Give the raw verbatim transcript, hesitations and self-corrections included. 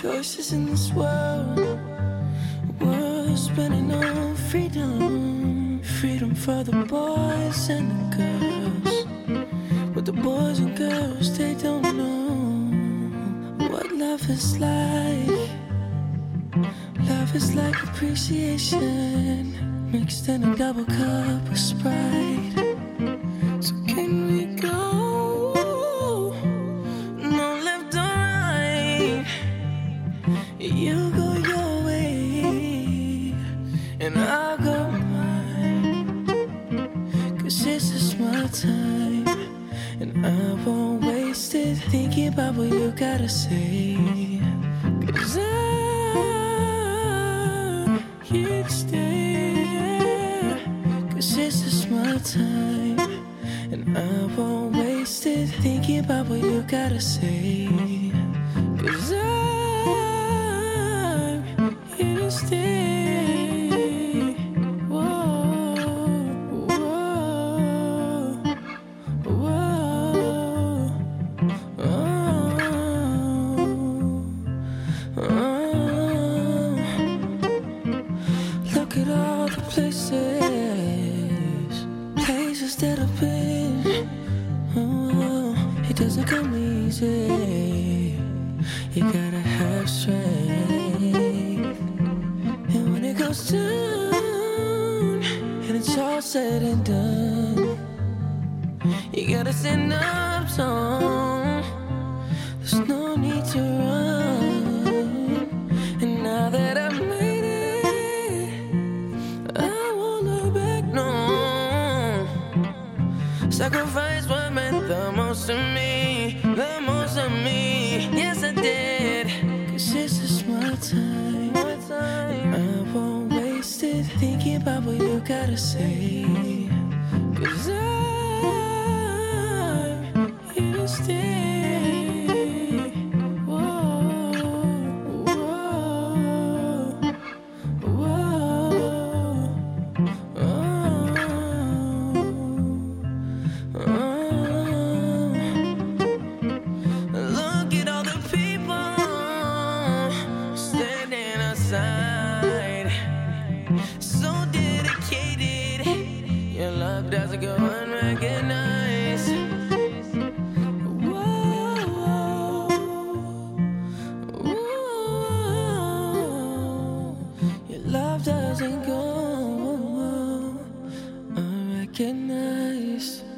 choices in this world. World spinning on freedom. Freedom for the boys and the girls. But the boys and girls, they don't know what love is like. Love is like appreciation mixed in a double cup of Sprite. So can we go? No left or right. You go your way and I'll go mine. Cause this is my time and I won't waste it thinking about what you gotta say. Cause I'm here to stay. Cause this is my time and I won't waste it thinking about what you gotta say. Cause I'm here to stay. Whoa, whoa, whoa, oh, oh. Look at all the places, places that I've been. Oh, it doesn't come easy. You gotta have strength. And when it goes down and it's all said and done, you gotta stand up tall. There's no need to run. And now that I've made it, I won't look back, no. Sacrifice what meant the most to me, the most to me. Yes, I did. Cause this is my time, my time. I won't waste it thinking about what you gotta say. Cause I'm here to stay. Whoa, whoa, whoa, oh, oh. Look at all the people standing outside, so dedicated. Your love doesn't go unrecognized. Whoa, whoa. Your love doesn't go unrecognized.